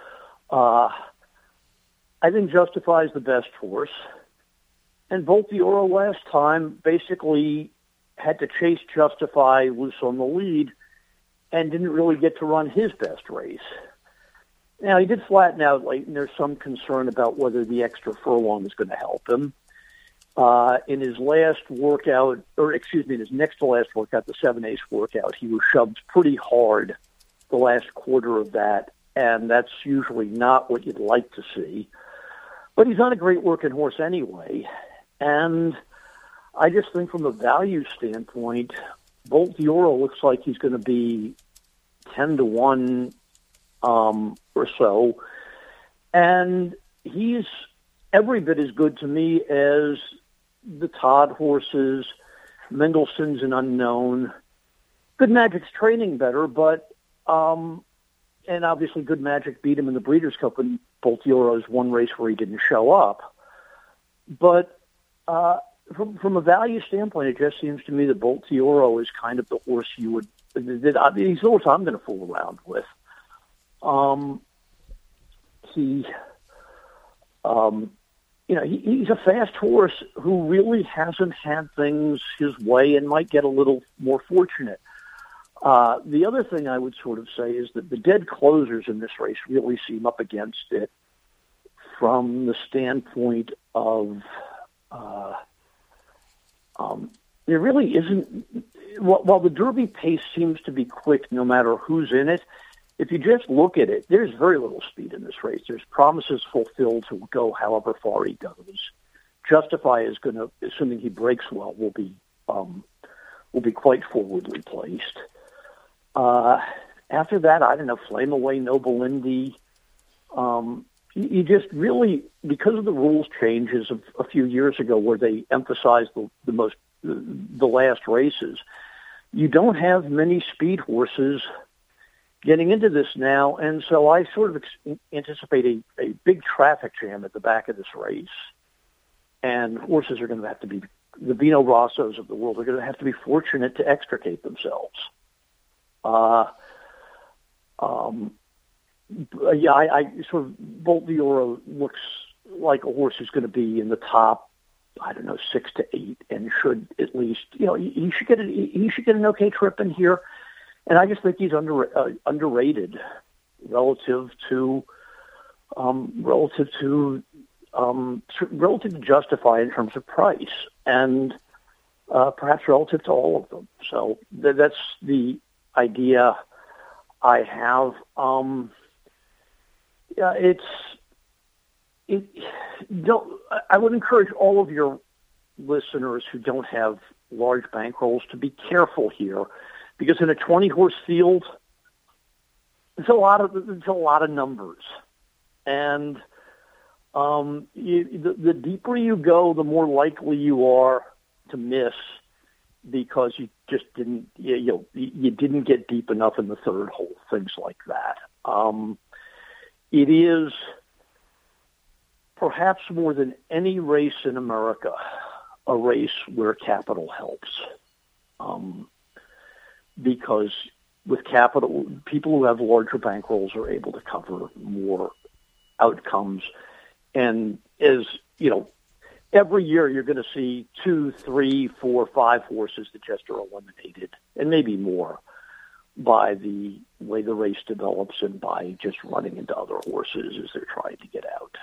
I think Justify is the best horse, and Bolt d'Oro last time basically had to chase Justify loose on the lead and didn't really get to run his best race. Now, he did flatten out late, and there's some concern about whether the extra furlong is going to help him. In his last workout, in his next to last workout, the 7-ace workout, he was shoved pretty hard the last quarter of that, and that's usually not what you'd like to see. But he's not a great working horse anyway, and I just think from a value standpoint, Bolt d'Oro looks like he's going to be 10-1 or so, and he's every bit as good to me as the Todd horses. Mendelssohn's an unknown. Good Magic's training better, but and obviously Good Magic beat him in the Breeders' Cup when Bolt d'Oro's one race where he didn't show up. But from a value standpoint, it just seems to me that Bolt d'Oro is kind of the horse you would. He's the horse I'm going to fool around with. He's a fast horse who really hasn't had things his way and might get a little more fortunate. The other thing I would sort of say is that the dead closers in this race really seem up against it from the standpoint of there really isn't. While the Derby pace seems to be quick no matter who's in it, if you just look at it, there's very little speed in this race. There's promises fulfilled to go however far he goes. Justify is going to, assuming he breaks well, will be quite forwardly placed. After that, I don't know, Flame Away, Noble Indy. You just really, because of the rules changes of a few years ago where they emphasized the last races, you don't have many speed horses getting into this now, and so I sort of anticipate a big traffic jam at the back of this race, and horses are going to have to be, the Vino Rossos of the world are going to have to be fortunate to extricate themselves. I sort of, Bolt d'Oro looks like a horse who's going to be in the top, 6 to 8, and should at least, he should get an okay trip in here. And I just think he's underrated relative to Justify in terms of price, and perhaps relative to all of them. So that's the idea I have. I would encourage all of your listeners who don't have large bankrolls to be careful here. Because in a 20-horse field, it's a lot of numbers, and the deeper you go, the more likely you are to miss because you just didn't you didn't get deep enough in the third hole, things like that. It is perhaps more than any race in America a race where capital helps. Because with capital, people who have larger bankrolls are able to cover more outcomes. And as every year you're going to see 2, 3, 4, 5 horses that just are eliminated, and maybe more, by the way the race develops and by just running into other horses as they're trying to get out.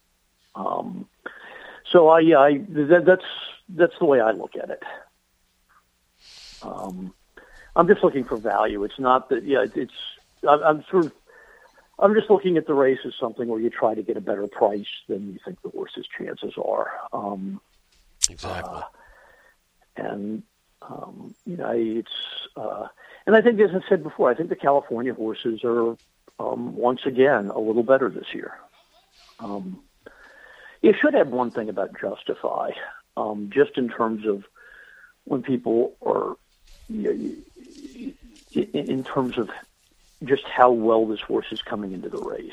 That's the way I look at it. I'm just looking for value. It's not that, I'm just looking at the race as something where you try to get a better price than you think the horse's chances are. Exactly. And I think, as I said before, I think the California horses are, once again, a little better this year. You should add one thing about Justify, just in terms of when people are, in terms of just how well this horse is coming into the race.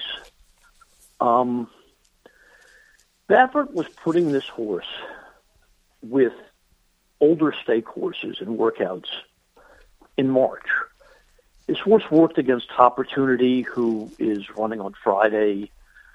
Baffert was putting this horse with older stake horses in workouts in March. This horse worked against Opportunity, who is running on Friday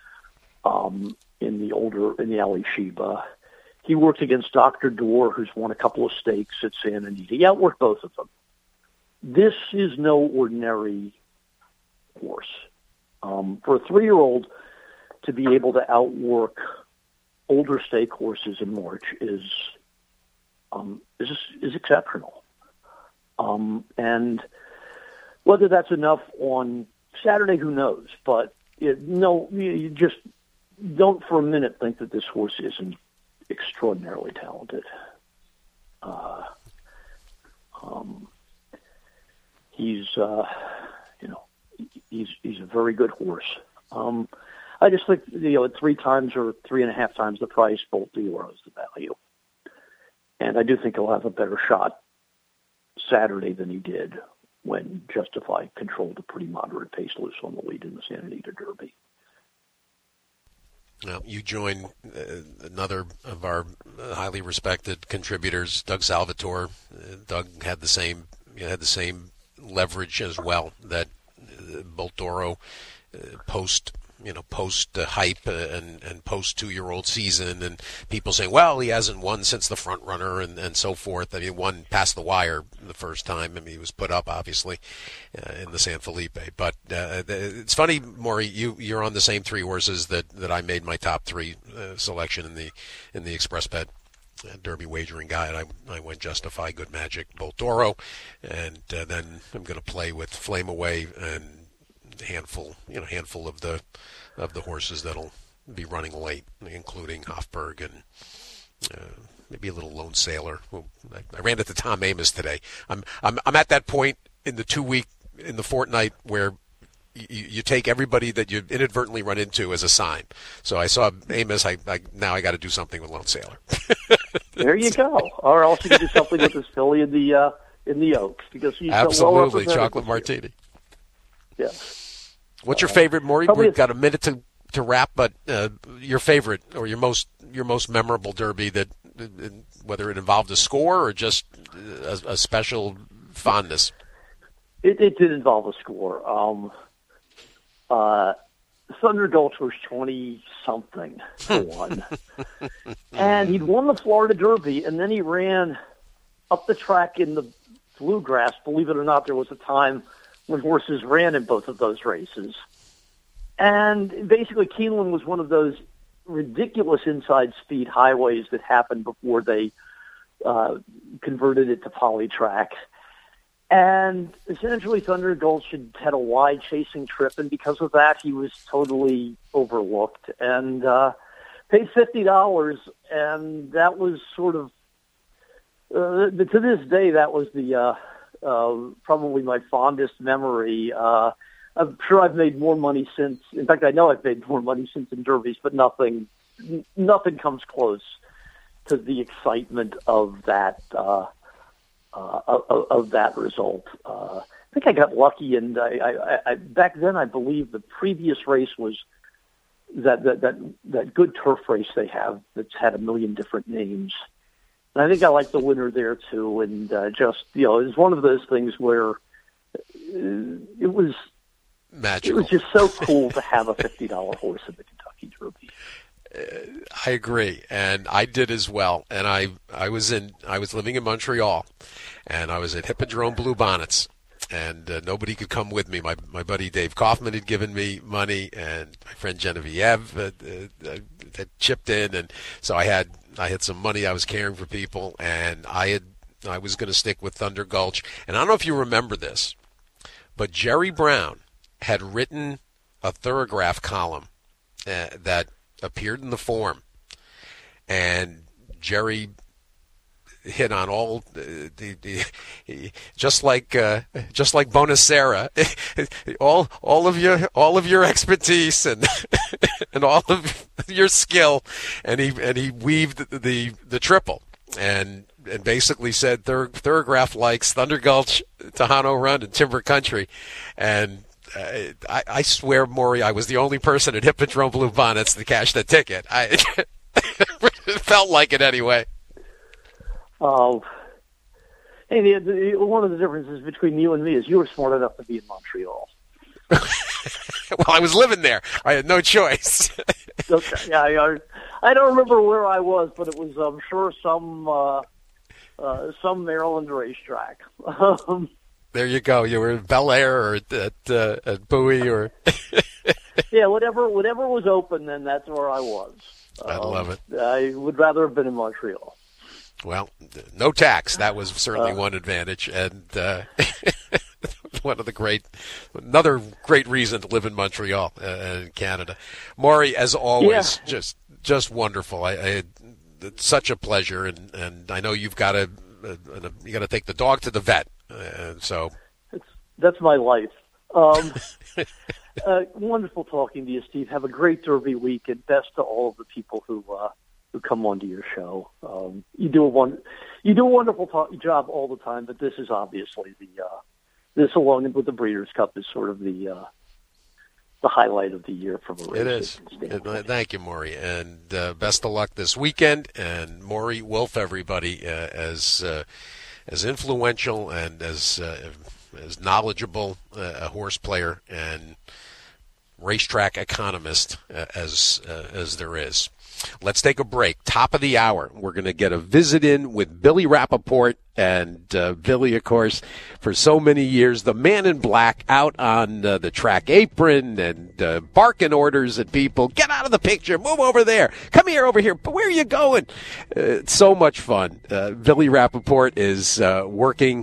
in the Ali Sheba. He worked against Dr. Door, who's won a couple of stakes at Santa Anita. He outworked both of them. This is no ordinary horse. For a 3-year-old to be able to outwork older stake horses in March is exceptional. And whether that's enough on Saturday, who knows? But you just don't for a minute think that this horse isn't extraordinarily talented. He's a very good horse. I just think at 3 times or 3.5 times the price, Bolt d'Oro is the value, and I do think he'll have a better shot Saturday than he did when Justify controlled a pretty moderate pace loose on the lead in the Santa Anita Derby. Well, you join another of our highly respected contributors, Doug Salvatore. Doug had the same leverage as well that Bolt D'Oro post hype and post 2-year-old season, and people saying, well, he hasn't won since the front runner and so forth. I mean, won past the wire the first time. I mean, he was put up obviously in the San Felipe. But it's funny, Maury, you're on the same 3 horses that I made my top 3 selection in the Express Bet Derby wagering guide. I went Justify, Good Magic, Bolt D'Oro, and then I'm going to play with Flame Away and handful of the horses that'll be running late, including Hofburg and maybe a little Lone Sailor. I ran into Tom Amoss today. I'm at that point in the fortnight where you take everybody that you inadvertently run into as a sign. So I saw Amoss. Now I got to do something with Lone Sailor. There you go. Or else you can do something with this filly in the Oaks, because he's absolutely Chocolate Martini. Yes. What's your favorite, Maury? We've got a minute to wrap, but your favorite or your most memorable Derby, that whether it involved a score or just a special fondness. It did involve a score. Thunder Gulch was 20-something to 1. And he'd won the Florida Derby, and then he ran up the track in the Bluegrass. Believe it or not, there was a time when horses ran in both of those races. And basically, Keeneland was one of those ridiculous inside speed highways that happened before they converted it to poly track. And essentially, Thunder Gulch had a wide chasing trip, and because of that, he was totally overlooked and paid $50. And that was sort of, to this day, that was the probably my fondest memory. I'm sure I've made more money since. In fact, I know I've made more money since in Derbies, but nothing comes close to the excitement of that. Of that result. I think I got lucky, and I back then I believe the previous race was that good turf race they have that's had a million different names. And I think I like the winner there too, and just it was one of those things where it was magical. It was just so cool to have a $50 horse in the Kentucky Derby. I agree, and I did as well. And I was living in Montreal, and I was at Hippodrome Blue Bonnets, and nobody could come with me. My buddy Dave Kaufman had given me money, and my friend Genevieve had chipped in, and so I had some money I was carrying for people, and I was going to stick with Thunder Gulch. And I don't know if you remember this, but Jerry Brown had written a Thorograph column that appeared in the Form, and Jerry hit on all just like Bonacera, all of your expertise and and all of your skill, and he weaved the triple and basically said Thorograph likes Thunder Gulch, Tejano Run, and Timber Country, and I swear, Maury, I was the only person at Hippodrome Blue Bonnets to cash the ticket. It felt like it anyway. Oh, hey, one of the differences between you and me is you were smart enough to be in Montreal. Well, I was living there. I had no choice. Okay, yeah, I don't remember where I was, but it was, I'm sure, some Maryland racetrack. There you go. You were at Bel Air or at Bowie or yeah, whatever was open, then that's where I was. I love it. I would rather have been in Montreal. Well, no tax. That was certainly one advantage, and another great reason to live in Montreal in Canada. Maury, as always, just wonderful. It's such a pleasure, and I know you've got to take the dog to the vet. So that's my life. Wonderful talking to you, Steve. Have a great Derby week, and best to all of the people who come onto your show. You do a wonderful job all the time, but this is obviously this along with the Breeders' Cup is sort of the the highlight of the year from a race. It is. Thank you, Maury, and best of luck this weekend. And Maury Wolf, everybody, as influential and as knowledgeable a horse player and racetrack economist as there is. Let's take a break. Top of the hour, we're going to get a visit in with Billy Rappaport. And Billy, of course, for so many years, the man in black out on the track apron and barking orders at people. Get out of the picture. Move over there. Come here, over here. Where are you going? It's so much fun. Billy Rappaport is working,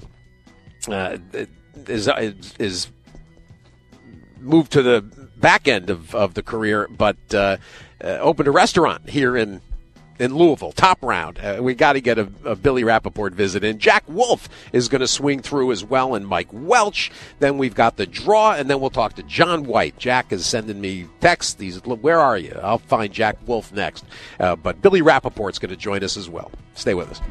is moved to the back end of the career, but opened a restaurant here in Louisville, Top Round. We got to get a Billy Rappaport visit in. Jack Wolf is going to swing through as well, and Mike Welch. Then we've got the draw, and then we'll talk to John White. Jack is sending me texts. Where are you? I'll find Jack Wolf next. But Billy Rappaport's going to join us as well. Stay with us.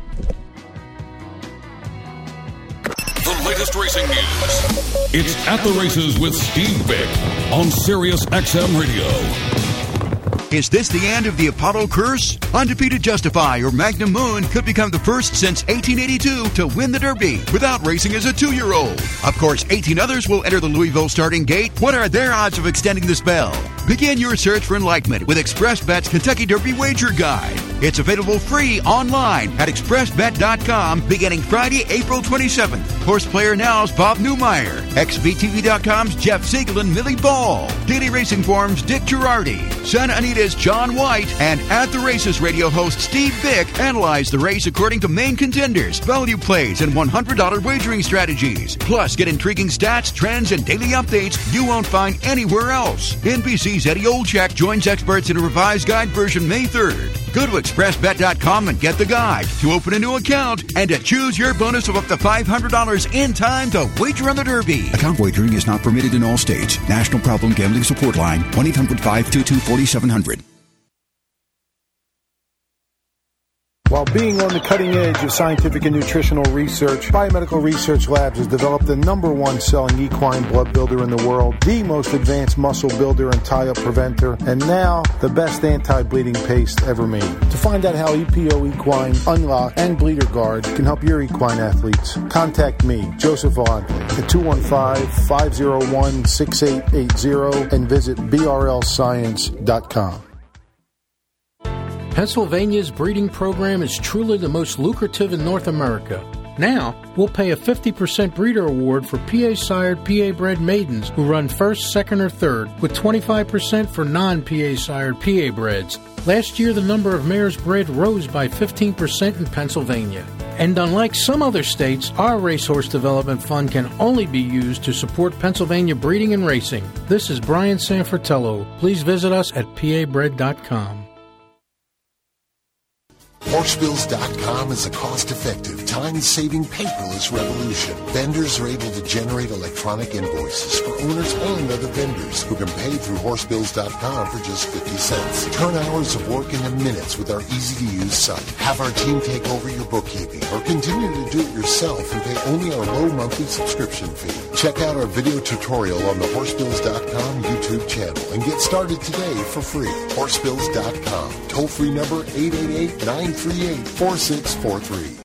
The latest racing news. It's At the Races with Steve Vick on Sirius XM Radio. Is this the end of the Apollo curse? Undefeated Justify or Magnum Moon could become the first since 1882 to win the Derby without racing as a 2-year-old. Of course, 18 others will enter the Louisville starting gate. What are their odds of extending the spell? Begin your search for enlightenment with ExpressBet's Kentucky Derby Wager Guide. It's available free online at expressbet.com beginning Friday, April 27th. Horse Player Now's Bob Newmeyer. XVTV.com's Jeff Siegel and Millie Ball. Daily Racing Form's Dick Girardi. Santa Anita's John White. And At the Races radio host Steve Vick analyze the race according to main contenders, value plays, and $100 wagering strategies. Plus, get intriguing stats, trends, and daily updates you won't find anywhere else. NBC's Eddie Olczyk joins experts in a revised guide version May 3rd. Go to expressbet.com and get the guide to open a new account and to choose your bonus of up to $500 in time to wager on the Derby. Account wagering is not permitted in all states. National Problem Gambling Support Line, 1-800-522-4700. While being on the cutting edge of scientific and nutritional research, Biomedical Research Labs has developed the #1 selling equine blood builder in the world, the most advanced muscle builder and tie-up preventer, and now the best anti-bleeding paste ever made. To find out how EPO Equine, Unlock, and Bleeder Guard can help your equine athletes, contact me, Joseph Valente, at 215-501-6880 and visit brlscience.com. Pennsylvania's breeding program is truly the most lucrative in North America. Now, we'll pay a 50% breeder award for PA-sired, PA-bred maidens who run first, second, or third, with 25% for non-PA-sired PA-breds. Last year, the number of mares bred rose by 15% in Pennsylvania. And unlike some other states, our Racehorse Development Fund can only be used to support Pennsylvania breeding and racing. This is Brian Sanfratello. Please visit us at pabred.com. Horsebills.com is a cost-effective, time-saving, paperless revolution. Vendors are able to generate electronic invoices for owners and other vendors who can pay through Horsebills.com for just 50 cents. Turn hours of work into minutes with our easy-to-use site. Have our team take over your bookkeeping or continue to do it yourself and pay only our low monthly subscription fee. Check out our video tutorial on the Horsebills.com YouTube channel and get started today for free. Horsebills.com. Toll-free number 888-938-4643.